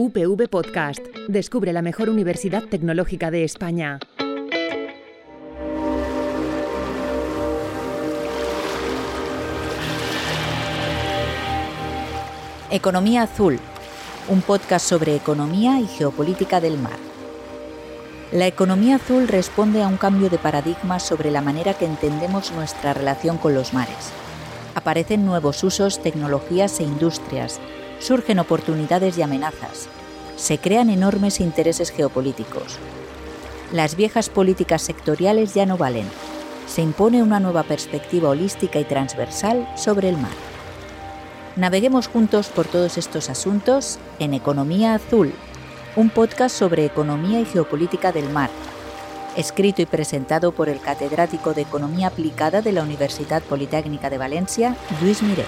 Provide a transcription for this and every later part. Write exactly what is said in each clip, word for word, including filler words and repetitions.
U P V Podcast. Descubre la mejor universidad tecnológica de España. Economía Azul, un podcast sobre economía y geopolítica del mar. La economía azul responde a un cambio de paradigma sobre la manera que entendemos nuestra relación con los mares. Aparecen nuevos usos, tecnologías e industrias, surgen oportunidades y amenazas, se crean enormes intereses geopolíticos. Las viejas políticas sectoriales ya no valen, se impone una nueva perspectiva holística y transversal sobre el mar. Naveguemos juntos por todos estos asuntos en Economía Azul, un podcast sobre economía y geopolítica del mar, escrito y presentado por el catedrático de Economía Aplicada de la Universitat Politécnica de Valencia, Lluís Miret.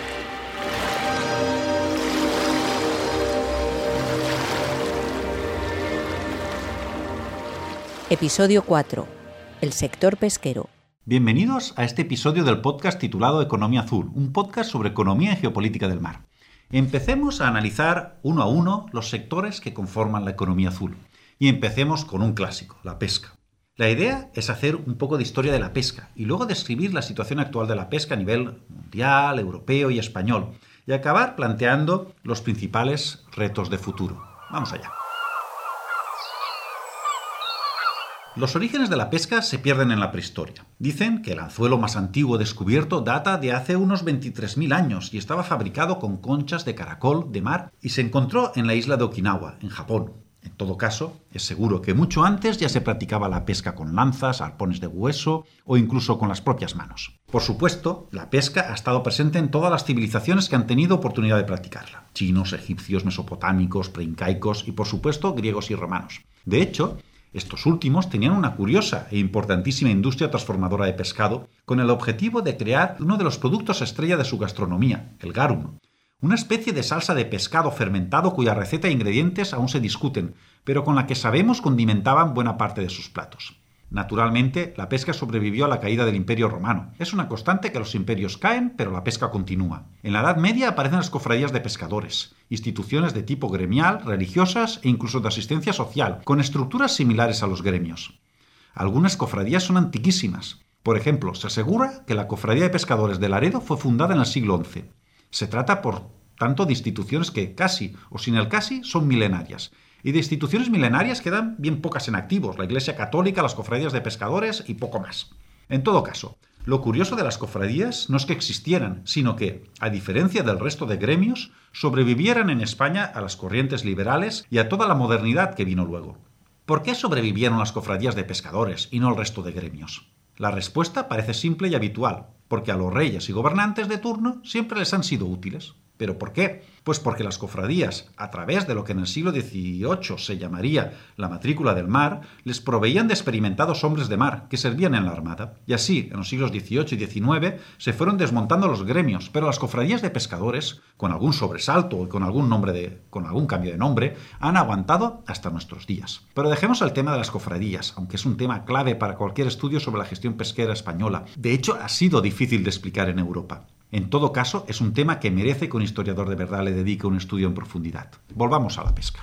Episodio cuatro. El sector pesquero. Bienvenidos a este episodio del podcast titulado Economía Azul, un podcast sobre economía y geopolítica del mar. Empecemos a analizar uno a uno los sectores que conforman la economía azul. Y empecemos con un clásico, la pesca. La idea es hacer un poco de historia de la pesca y luego describir la situación actual de la pesca a nivel mundial, europeo y español y acabar planteando los principales retos de futuro. Vamos allá. Los orígenes de la pesca se pierden en la prehistoria. Dicen que el anzuelo más antiguo descubierto data de hace unos veintitrés mil años y estaba fabricado con conchas de caracol de mar y se encontró en la isla de Okinawa, en Japón. En todo caso, es seguro que mucho antes ya se practicaba la pesca con lanzas, arpones de hueso o incluso con las propias manos. Por supuesto, la pesca ha estado presente en todas las civilizaciones que han tenido oportunidad de practicarla. Chinos, egipcios, mesopotámicos, preincaicos y por supuesto griegos y romanos. De hecho, estos últimos tenían una curiosa e importantísima industria transformadora de pescado con el objetivo de crear uno de los productos estrella de su gastronomía, el garum, una especie de salsa de pescado fermentado cuya receta e ingredientes aún se discuten, pero con la que sabemos condimentaban buena parte de sus platos. Naturalmente, la pesca sobrevivió a la caída del Imperio Romano. Es una constante que los imperios caen, pero la pesca continúa. En la Edad Media aparecen las cofradías de pescadores, instituciones de tipo gremial, religiosas e incluso de asistencia social, con estructuras similares a los gremios. Algunas cofradías son antiquísimas. Por ejemplo, se asegura que la Cofradía de Pescadores de Laredo fue fundada en el siglo once. Se trata, por tanto, de instituciones que casi, o sin el casi, son milenarias. Y de instituciones milenarias quedan bien pocas en activos, la Iglesia Católica, las cofradías de pescadores y poco más. En todo caso, lo curioso de las cofradías no es que existieran, sino que, a diferencia del resto de gremios, sobrevivieran en España a las corrientes liberales y a toda la modernidad que vino luego. ¿Por qué sobrevivieron las cofradías de pescadores y no el resto de gremios? La respuesta parece simple y habitual, porque a los reyes y gobernantes de turno siempre les han sido útiles. ¿Pero por qué? Pues porque las cofradías, a través de lo que en el siglo dieciocho se llamaría la matrícula del mar, les proveían de experimentados hombres de mar que servían en la armada. Y así, en los siglos dieciocho y diecinueve, se fueron desmontando los gremios, pero las cofradías de pescadores, con algún sobresalto o con algún, nombre de, con algún cambio de nombre, han aguantado hasta nuestros días. Pero dejemos el tema de las cofradías, aunque es un tema clave para cualquier estudio sobre la gestión pesquera española. De hecho, ha sido difícil de explicar en Europa. En todo caso, es un tema que merece que un historiador de verdad le dedique un estudio en profundidad. Volvamos a la pesca.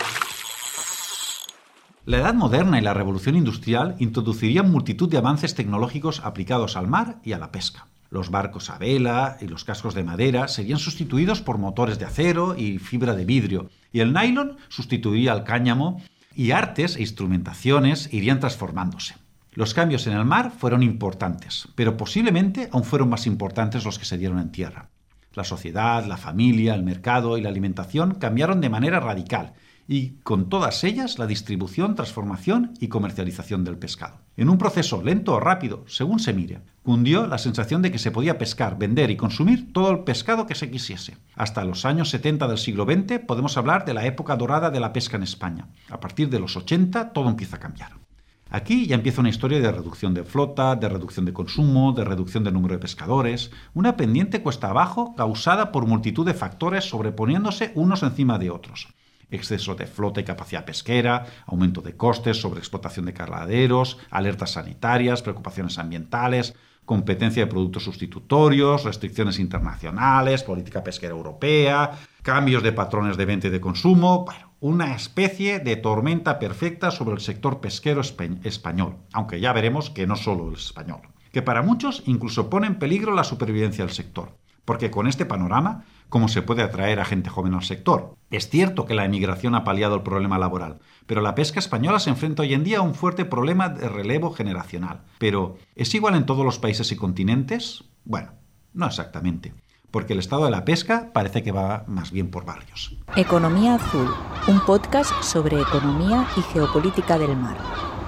La Edad Moderna y la Revolución Industrial introducirían multitud de avances tecnológicos aplicados al mar y a la pesca. Los barcos a vela y los cascos de madera serían sustituidos por motores de acero y fibra de vidrio, y el nylon sustituiría al cáñamo, y artes e instrumentaciones irían transformándose. Los cambios en el mar fueron importantes, pero posiblemente aún fueron más importantes los que se dieron en tierra. La sociedad, la familia, el mercado y la alimentación cambiaron de manera radical y, con todas ellas, la distribución, transformación y comercialización del pescado. En un proceso lento o rápido, según se mire, cundió la sensación de que se podía pescar, vender y consumir todo el pescado que se quisiese. Hasta los años setenta del siglo veinte podemos hablar de la época dorada de la pesca en España. A partir de los ochenta todo empieza a cambiar. Aquí ya empieza una historia de reducción de flota, de reducción de consumo, de reducción del número de pescadores, una pendiente cuesta abajo causada por multitud de factores sobreponiéndose unos encima de otros. Exceso de flota y capacidad pesquera, aumento de costes, sobreexplotación de caladeros, alertas sanitarias, preocupaciones ambientales. competencia de productos sustitutorios, restricciones internacionales, política pesquera europea, cambios de patrones de venta y de consumo. Bueno, una especie de tormenta perfecta sobre el sector pesquero español, aunque ya veremos que no solo el español, que para muchos incluso pone en peligro la supervivencia del sector. Porque con este panorama, ¿cómo se puede atraer a gente joven al sector? Es cierto que la emigración ha paliado el problema laboral, pero la pesca española se enfrenta hoy en día a un fuerte problema de relevo generacional. Pero, ¿es igual en todos los países y continentes? Bueno, no exactamente, porque el estado de la pesca parece que va más bien por barrios. Economía Azul, un podcast sobre economía y geopolítica del mar.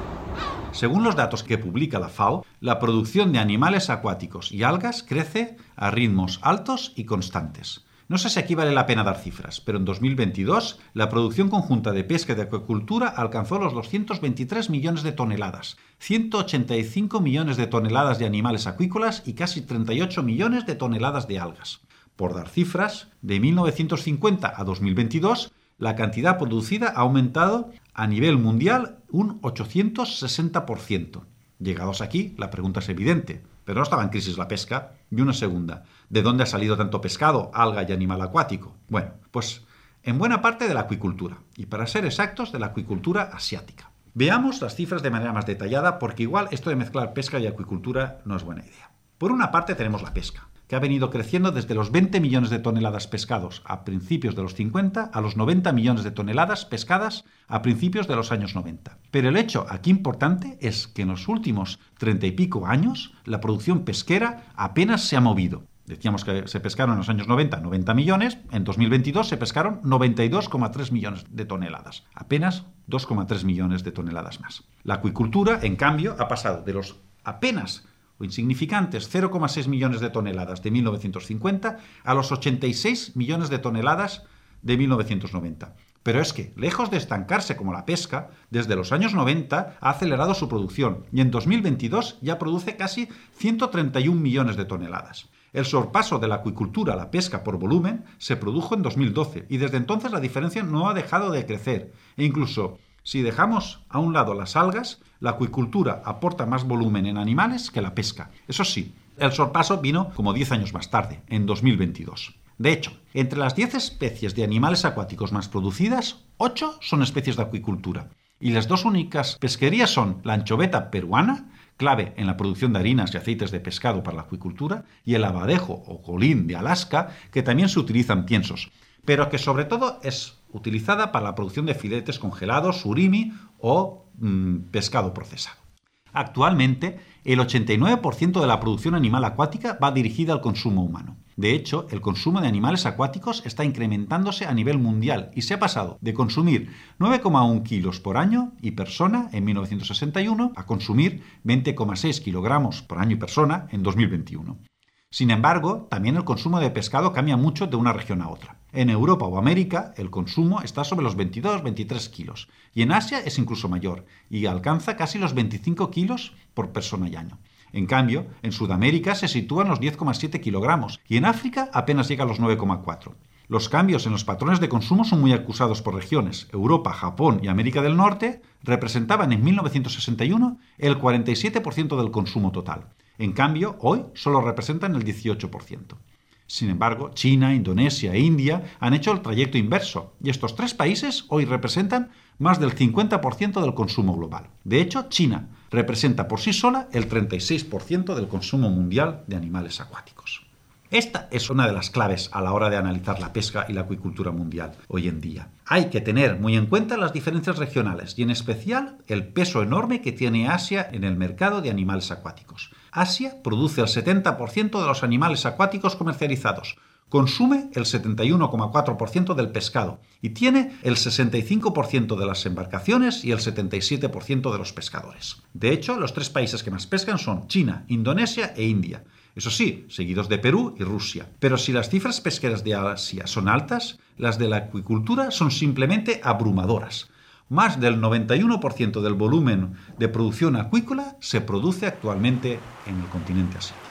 Según los datos que publica la FAO, la producción de animales acuáticos y algas crece a ritmos altos y constantes. No sé si aquí vale la pena dar cifras, pero en dos mil veintidós la producción conjunta de pesca y de acuicultura alcanzó los doscientos veintitrés millones de toneladas, ciento ochenta y cinco millones de toneladas de animales acuícolas y casi treinta y ocho millones de toneladas de algas. Por dar cifras, de mil novecientos cincuenta a dos mil veintidós, la cantidad producida ha aumentado a nivel mundial un ochocientos sesenta por ciento. Llegados aquí, la pregunta es evidente. Pero no estaba en crisis la pesca. Y una segunda, ¿de dónde ha salido tanto pescado, alga y animal acuático? Bueno, pues en buena parte de la acuicultura. Y para ser exactos, de la acuicultura asiática. Veamos las cifras de manera más detallada, porque igual esto de mezclar pesca y acuicultura no es buena idea. Por una parte tenemos la pesca, que ha venido creciendo desde los veinte millones de toneladas pescados a principios de los cincuenta a los noventa millones de toneladas pescadas a principios de los años noventa. Pero el hecho aquí importante es que en los últimos treinta y pico años la producción pesquera apenas se ha movido. Decíamos que se pescaron en los años noventa noventa millones, en dos mil veintidós se pescaron noventa y dos coma tres millones de toneladas, apenas dos coma tres millones de toneladas más. La acuicultura, en cambio, ha pasado de los apenas o insignificantes cero coma seis millones de toneladas de mil novecientos cincuenta a los ochenta y seis millones de toneladas de mil novecientos noventa. Pero es que, lejos de estancarse como la pesca, desde los años noventa ha acelerado su producción y en dos mil veintidós ya produce casi ciento treinta y un millones de toneladas. El sorpaso de la acuicultura a la pesca por volumen se produjo en dos mil doce y desde entonces la diferencia no ha dejado de crecer e incluso si dejamos a un lado las algas, la acuicultura aporta más volumen en animales que la pesca. Eso sí, el sorpaso vino como diez años más tarde, en dos mil veintidós. De hecho, entre las diez especies de animales acuáticos más producidas, ocho son especies de acuicultura. Y las dos únicas pesquerías son la anchoveta peruana, clave en la producción de harinas y aceites de pescado para la acuicultura, y el abadejo o colín de Alaska, que también se utiliza en piensos, pero que sobre todo es utilizada para la producción de filetes congelados, surimi o mmm, pescado procesado. Actualmente, el ochenta y nueve por ciento de la producción animal acuática va dirigida al consumo humano. De hecho, el consumo de animales acuáticos está incrementándose a nivel mundial y se ha pasado de consumir nueve coma uno kilos por año y persona en mil novecientos sesenta y uno a consumir veinte coma seis kilogramos por año y persona en dos mil veintiuno. Sin embargo, también el consumo de pescado cambia mucho de una región a otra. En Europa o América, el consumo está sobre los veintidós a veintitrés kilos, y en Asia es incluso mayor, y alcanza casi los veinticinco kilos por persona y año. En cambio, en Sudamérica se sitúan los diez coma siete kilogramos, y en África apenas llega a los nueve coma cuatro. Los cambios en los patrones de consumo son muy acusados por regiones. Europa, Japón y América del Norte representaban en mil novecientos sesenta y uno el cuarenta y siete por ciento del consumo total. En cambio, hoy solo representan el dieciocho por ciento. Sin embargo, China, Indonesia e India han hecho el trayecto inverso, y estos tres países hoy representan más del cincuenta por ciento del consumo global. De hecho, China representa por sí sola el treinta y seis por ciento del consumo mundial de animales acuáticos. Esta es una de las claves a la hora de analizar la pesca y la acuicultura mundial hoy en día. Hay que tener muy en cuenta las diferencias regionales y en especial el peso enorme que tiene Asia en el mercado de animales acuáticos. Asia produce el setenta por ciento de los animales acuáticos comercializados, consume el setenta y uno coma cuatro por ciento del pescado y tiene el sesenta y cinco por ciento de las embarcaciones y el setenta y siete por ciento de los pescadores. De hecho, los tres países que más pescan son China, Indonesia e India. Eso sí, seguidos de Perú y Rusia. Pero si las cifras pesqueras de Asia son altas, las de la acuicultura son simplemente abrumadoras. Más del noventa y uno por ciento del volumen de producción acuícola se produce actualmente en el continente asiático.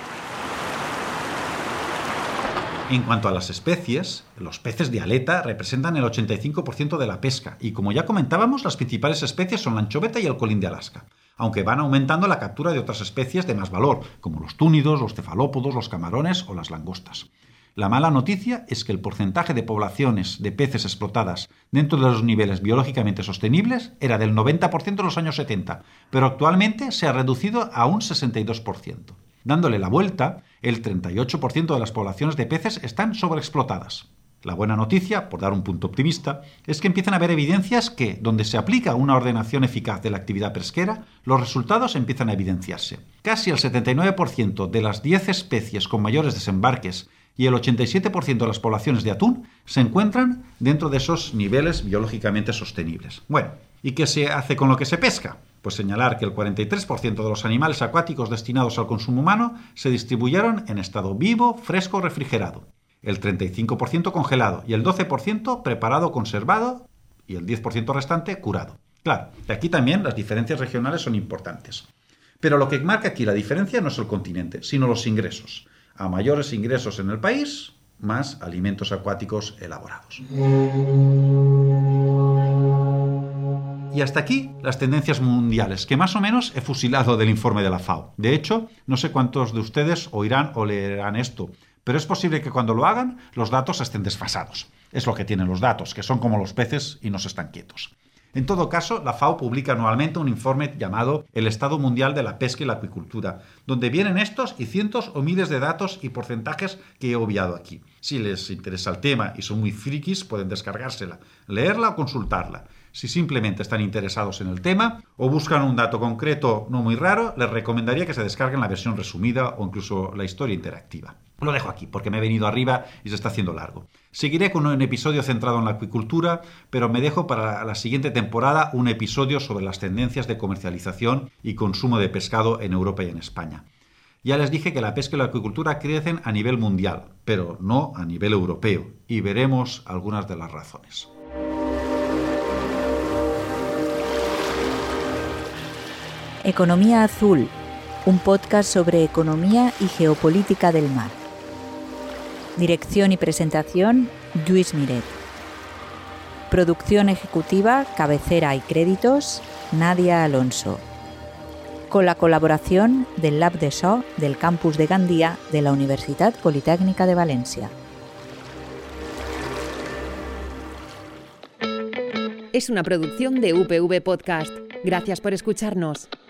En cuanto a las especies, los peces de aleta representan el ochenta y cinco por ciento de la pesca y, como ya comentábamos, las principales especies son la anchoveta y el colín de Alaska. aunque van aumentando la captura de otras especies de más valor, como los túnidos, los cefalópodos, los camarones o las langostas. La mala noticia es que el porcentaje de poblaciones de peces explotadas dentro de los niveles biológicamente sostenibles era del noventa por ciento en los años setenta, pero actualmente se ha reducido a un sesenta y dos por ciento. Dándole la vuelta, el treinta y ocho por ciento de las poblaciones de peces están sobreexplotadas. La buena noticia, por dar un punto optimista, es que empiezan a haber evidencias que, donde se aplica una ordenación eficaz de la actividad pesquera, los resultados empiezan a evidenciarse. Casi el setenta y nueve por ciento de las diez especies con mayores desembarques y el ochenta y siete por ciento de las poblaciones de atún se encuentran dentro de esos niveles biológicamente sostenibles. Bueno, ¿y qué se hace con lo que se pesca? Pues señalar que el cuarenta y tres por ciento de los animales acuáticos destinados al consumo humano se distribuyeron en estado vivo, fresco o refrigerado, el treinta y cinco por ciento congelado y el doce por ciento preparado o conservado y el diez por ciento restante curado. Claro, y aquí también las diferencias regionales son importantes. Pero lo que marca aquí la diferencia no es el continente, sino los ingresos. A mayores ingresos en el país, más alimentos acuáticos elaborados. Y hasta aquí las tendencias mundiales, que más o menos he fusilado del informe de la FAO. De hecho, no sé cuántos de ustedes oirán o leerán esto, pero es posible que cuando lo hagan los datos estén desfasados. Es lo que tienen los datos, que son como los peces y no se están quietos. En todo caso, la FAO publica anualmente un informe llamado El Estado Mundial de la Pesca y la Acuicultura, donde vienen estos y cientos o miles de datos y porcentajes que he obviado aquí. Si les interesa el tema y son muy frikis, pueden descargársela, leerla o consultarla. Si simplemente están interesados en el tema o buscan un dato concreto no muy raro, les recomendaría que se descarguen la versión resumida o incluso la historia interactiva. Lo dejo aquí porque me he venido arriba y se está haciendo largo. Seguiré con un episodio centrado en la acuicultura, pero me dejo para la siguiente temporada un episodio sobre las tendencias de comercialización y consumo de pescado en Europa y en España. Ya les dije que la pesca y la acuicultura crecen a nivel mundial, pero no a nivel europeo, y veremos algunas de las razones. Economía Azul, un podcast sobre economía y geopolítica del mar. Dirección y presentación, Lluís Miret. Producción ejecutiva, cabecera y créditos, Nadia Alonso. Con la colaboración del Lab de So del campus de Gandía de la Universitat Politécnica de Valencia. Es una producción de U P V Podcast. Gracias por escucharnos.